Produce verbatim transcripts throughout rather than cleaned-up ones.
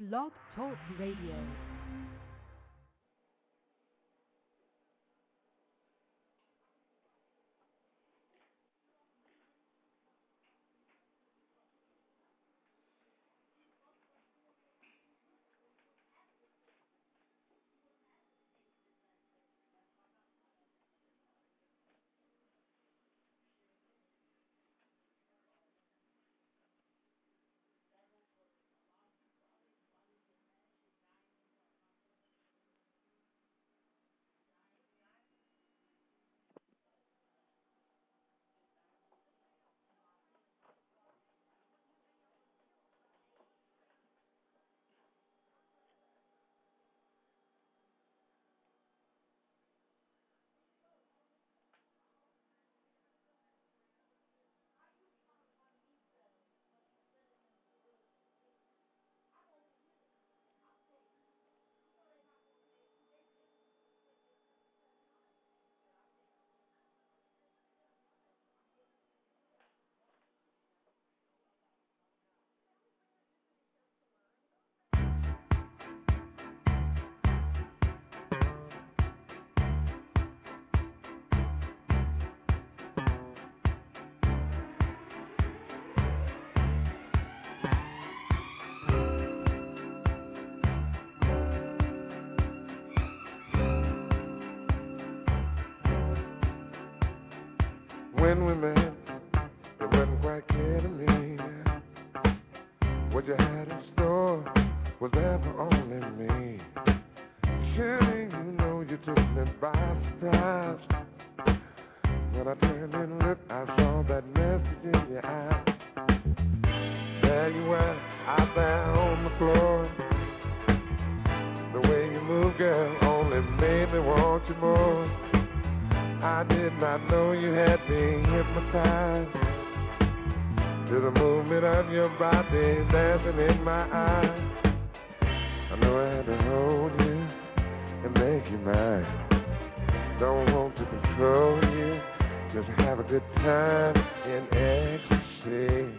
Blog Talk Radio. When we met, it wasn't quite clear to me what you had in store was ever only me. Surely you know you took me by surprise. When I turned and looked, I saw that message in your eyes. There you were, out there on the floor. The way you move, girl, only made me want you more. I did not know you had me hypnotized to the movement of your body dancing in my eyes. I know I had to hold you and make you mine. Don't want to control you, just have a good time in ecstasy.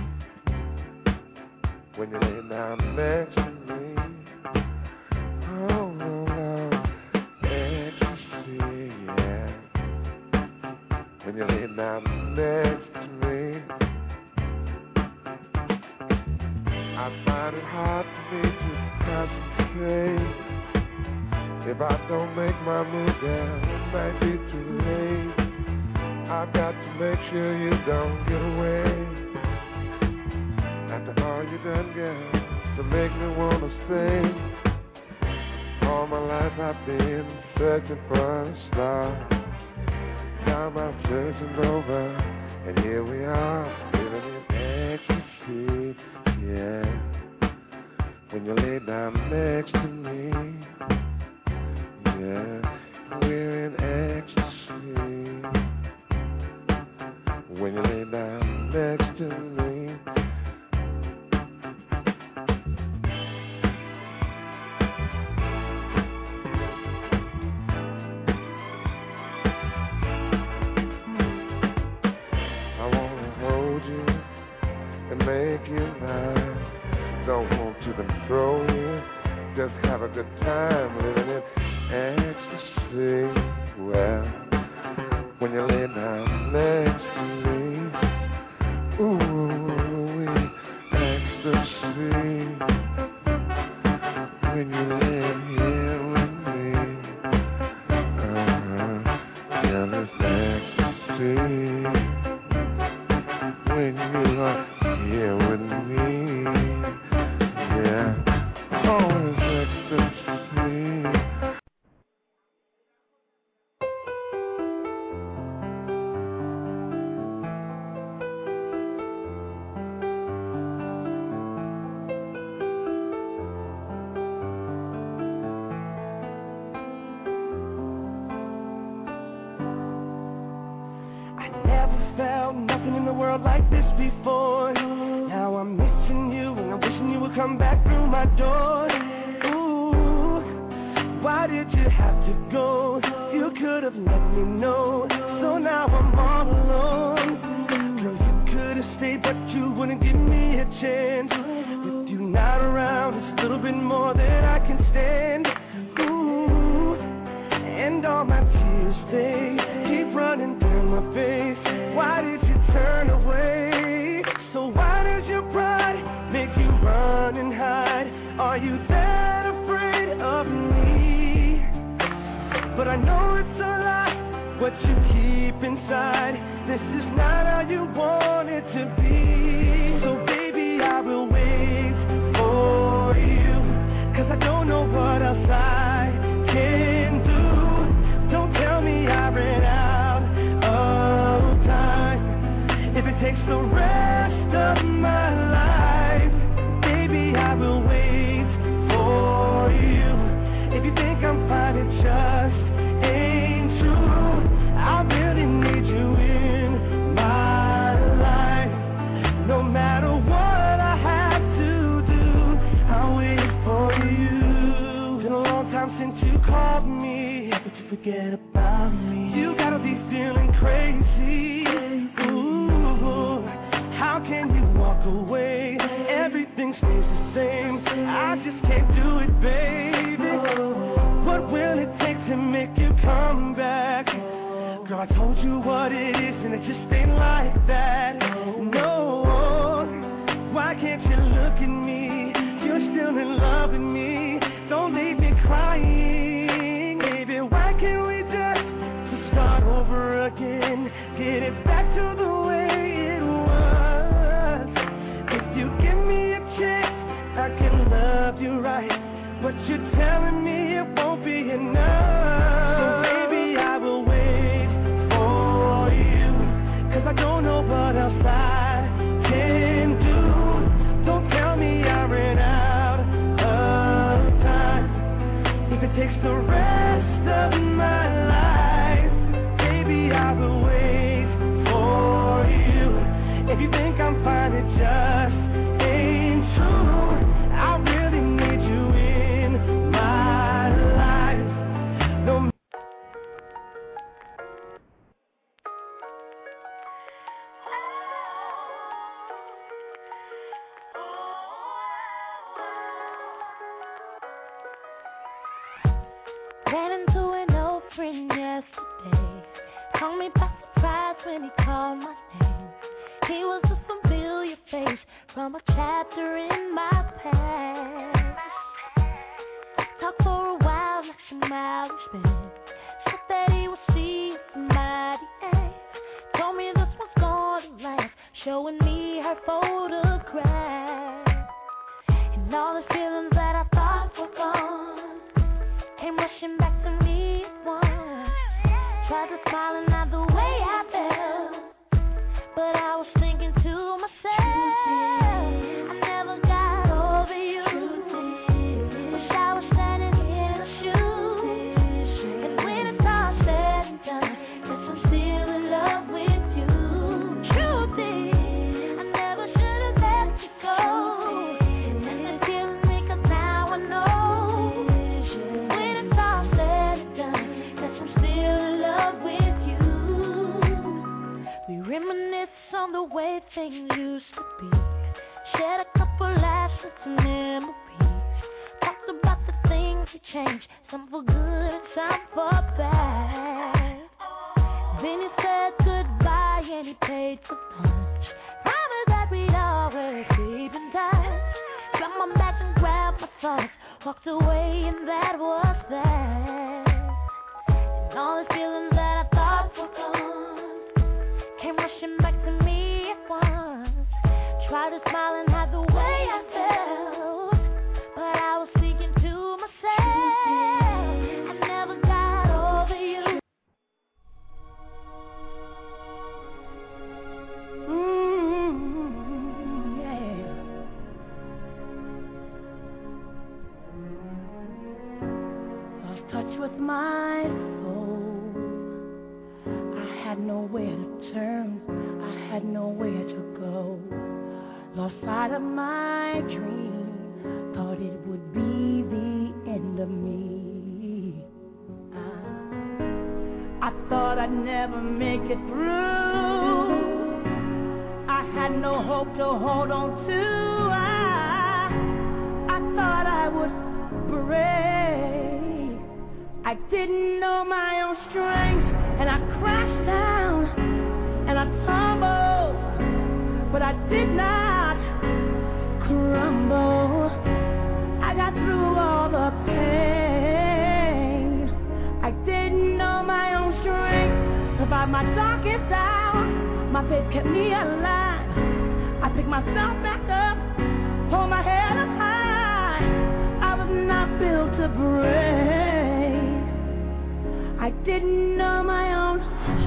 When you lay down next to me, oh Lord, ecstasy, yeah. When you lay down next to me, I find it hard for me to concentrate. If I don't make my move, girl, it might be too late. I've got to make sure you don't get away. After all you done, girl, to make me wanna stay. All my life I've been searching for a star. Now my searching's over, and here we are, living in ecstasy, yeah. When you lay down next to me, yeah, we're in ecstasy. When you lay down next to me, make you mine. Don't want to control you, just have a good time living in ecstasy. Well, when you lay down next to me, ooh, ecstasy. When you lay here with me, uh-huh, jealous ecstasy. When you are here with me, yeah, always ecstasy. I never felt nothing in the world like this before. Now I'm missing you and I'm wishing you would come back through my door. Ooh, why did you have to go? You could have let me know. So now I'm all alone. Girl, you could have stayed, but you wouldn't give me a chance. With you not around, it's a little bit Are you that afraid of me? But I know it's a lie, what you keep inside. This is not how you want it to be. So baby, I will wait for you, 'cause I don't know what else I can do. Don't tell me I ran out of time. If it takes the rest of my life, baby, I will wait for you. If you think I'm fine, it just ain't true. I really need you in my life. No matter what I have to do, I'll wait for you. Been a long time since you called me, but you forget about me. You gotta be feeling crazy. Ooh, how can you walk away? Everything stays the same. I just can't do it, baby. What will it take to make you come back? Girl, I told you what it is, and it just ain't like that. No, why can't you look at me? You're still in love with me. Don't leave me crying, baby. Why can't we just start over again? Get it back to the way it was. If you give me a chance, I can love you right. But you're telling me it won't be enough. So baby, I will wait for you, 'cause I don't know what else I can do. Don't tell me I ran out of time. If it takes the rest of my life, baby, I will wait for you. If you think I'm fine, it just ain't true. I really need you in my life. No. Ran into an old friend yesterday. Caught me by surprise when he called my name. He was a familiar face from a chapter in my past. Talked for a while, like some mileage spent. Said that he would see somebody else. Told me this was gonna last, showing me her photograph. And all the feelings that I thought were gone came rushing back to me at once. Tried to smile and not the way I felt, but I was thinking to myself, I never got over you. Wish I was standing in her shoes. And when it's all said and done, guess I'm still in love with you. Truth is, I never should have let you go. And it's killing me 'cause now I know. When it's all said and done, guess I'm still in love with you. We reminisce on the way things used to be. Shared a couple laughs and some memories. Talked about the things we changed, some for good and some for bad. Then he said goodbye and he paid for lunch. Promised that we'd always keep in touch. Dropped my bags and grabbed my thoughts, walked away and that was that. And all the feelings that I thought were gone came rushing back to me at once. Tried to smile and hide the way I felt, but I was speaking to myself. I never got over you. Mm-hmm, yeah. Lost touch with my soul. I had nowhere to turn, I had nowhere to go. Lost sight of my dream, thought it would be the end of me. I, I thought I'd never make it through. I had no hope to hold on to. I, I thought I would break. I didn't know my own strength, and I crashed down, and I tumbled, but I did not crumble. I Survived my darkest hour. My faith kept me alive. I picked myself back up, hold my head up high. I was not built to break. I didn't know my own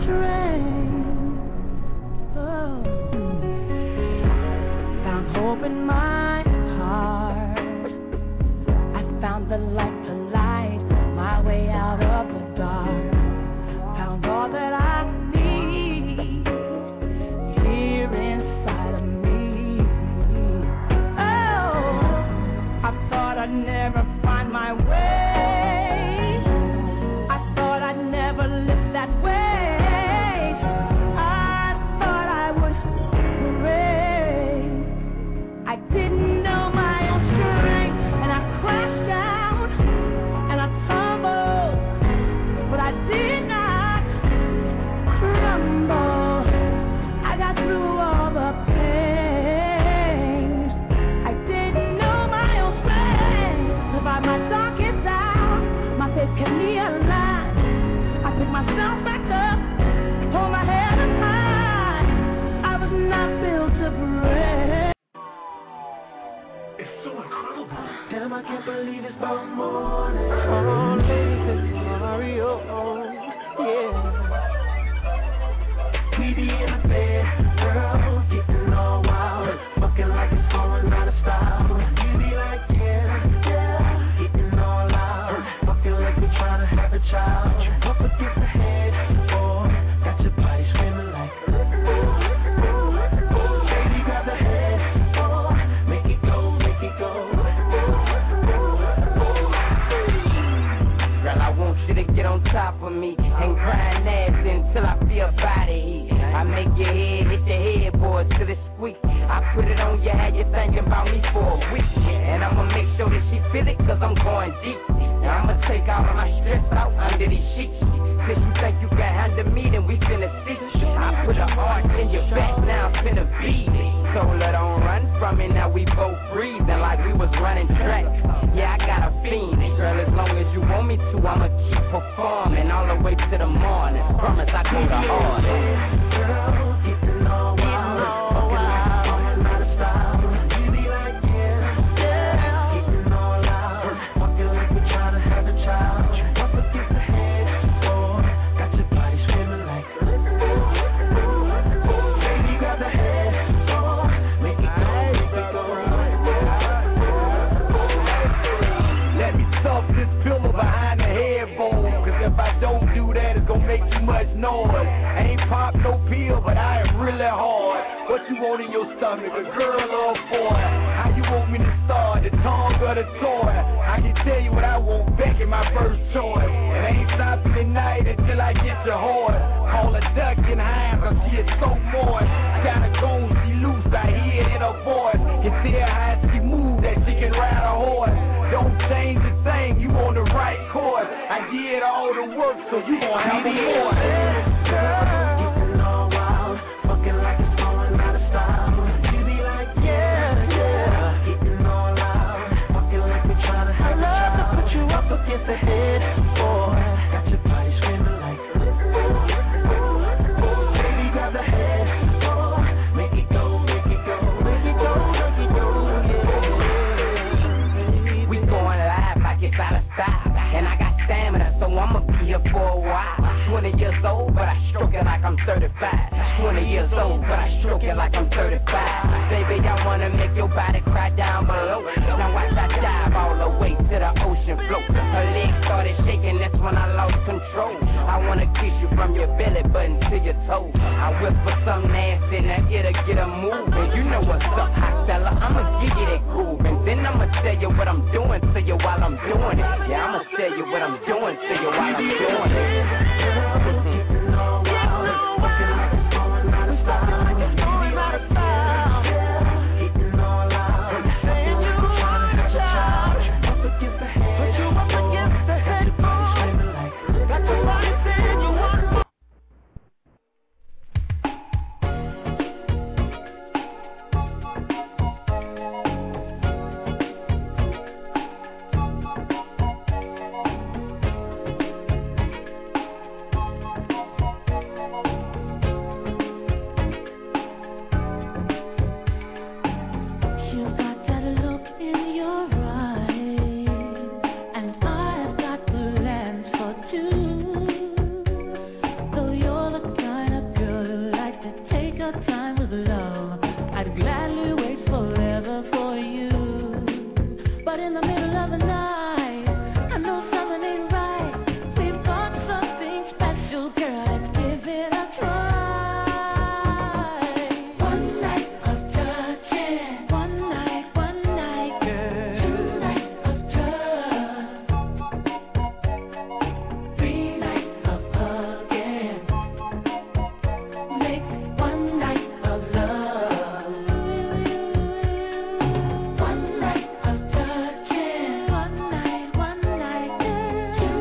strength. Oh. Found hope in my heart. I found the light to light my way out of the dark. Found all that I need here inside of me. Oh, I thought I'd never find my way. I thought I'd never live that way. I thought I would break. I didn't know my own strength, and I crashed down and I tumbled, but I did not crumble. I got through all the pain. I didn't know my own strength. Survived my darkest hour. My faith kept me alive. I picked myself back up, hold my head up high. I was not built to break. It's so incredible. Damn, I can't believe it's about morning. Oh, this is Mario. Yeah. We be in the bed, girl, getting all wild, fucking like it's going out of style. You be like, yeah, yeah, getting all loud, fucking like we trying to have a child. Up against the head, boy, got your body screaming like, ooh, ooh, ooh. Baby, grab the head, boy, make it go, make it go. Girl, I want you to get on top of me and grind ass until I feel body heat. I make your head hit the headboard till it squeaks. I put it on you, had you thinking about me for a week. And I'ma make sure that she feel it, cause I'm going deep. Now I'ma take all of my stress out under these sheets. Since you think you can handle me, then we finna see. I put a heart in your back, now I'm finna beat it. So let on run from it, now we both breathing like we was running track. Yeah, I got a fiend, girl, as long as you want me to, I'ma keep performing all the way to the morning. Promise I go the hardest. Girl, getting all wild, fucking like it's going out of style. You be like, yeah, yeah, getting all loud, fucking like we trying to have a child. Up against the head, boy, got your body screaming like, ooh, ooh, ooh. Baby, grab the head, boy, make it go, make it go. Let me stuff this pillow behind the headboard, cause if I don't do that, it's gonna make too much noise. I ain't pop no pill, but I am really hard. What you want in your stomach, a girl or a boy? How you want me to start, the tongue or the toy? I can tell you what I want back in my first choice. And I ain't stopping tonight until I get your heart. Call her duck and high, cause she is so moist. Gotta go, she loose, I hear it in her voice. Can tell how she move, that she can ride a horse. Don't change the thing, you on the right course. I did all the work, so you gon' have me more. Getting all wild, fucking like it's going out of style. You be like, yeah, yeah, getting all loud, fucking like we tryna have a child. I love to put you up against the head, boy, got your body screaming like, ooh, ooh, ooh. Baby, grab the head, boy, make it go, make it go, make it go, make it go, yeah. We going live like it's out of style, and I got stamina, so I'ma be here for a while. twenty years old, but I stroke it like I'm thirty-five. twenty years old, but I stroke it like I'm thirty-five. Baby, I wanna make your body cry down below. Now watch I dive all the way to the ocean floor. Her legs started shaking, that's when I lost control. I wanna kiss you from your belly button to your toe. I whisper some nasty, now it'll get a move. And you know what's up, hot fella, I'ma give you that groove. And then I'ma tell you what I'm doing to you while I'm doing it. Yeah, I'ma tell you what I'm doing to you while I'm doing it. Getting all wild, fucking like it's going out of style. Getting all loud, fucking like we tryna have a child. Up against the head, put you up against the head, got your body screaming like, got your body saying you want more. the middle of the night. I know something ain't right. We've got something special, girl. Let's give it a try. One night of touching, one night, one night, girl. Two nights of trust, three nights of hugging. Make one night of love. One night of touching, one night, one night, girl. Two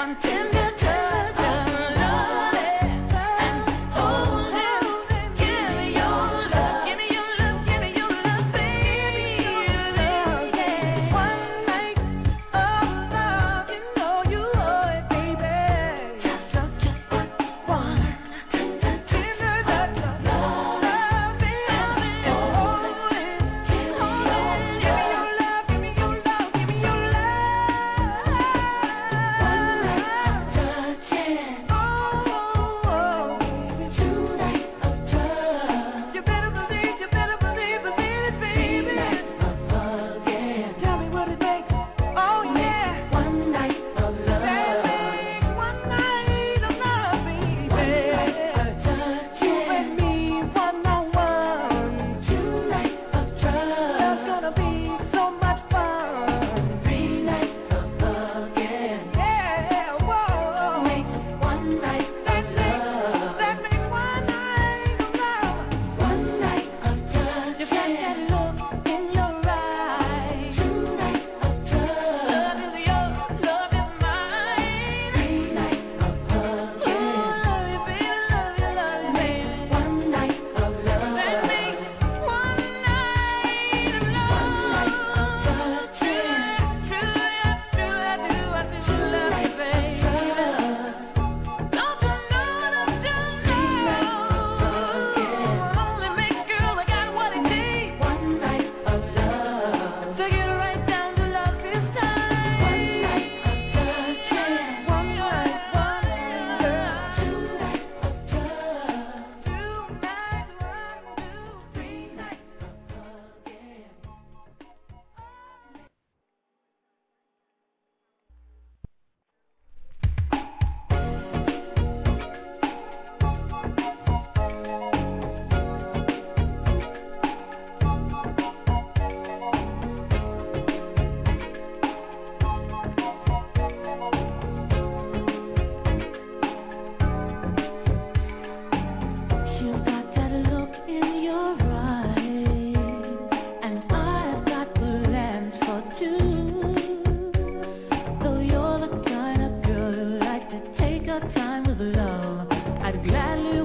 Time with love, I'd gladly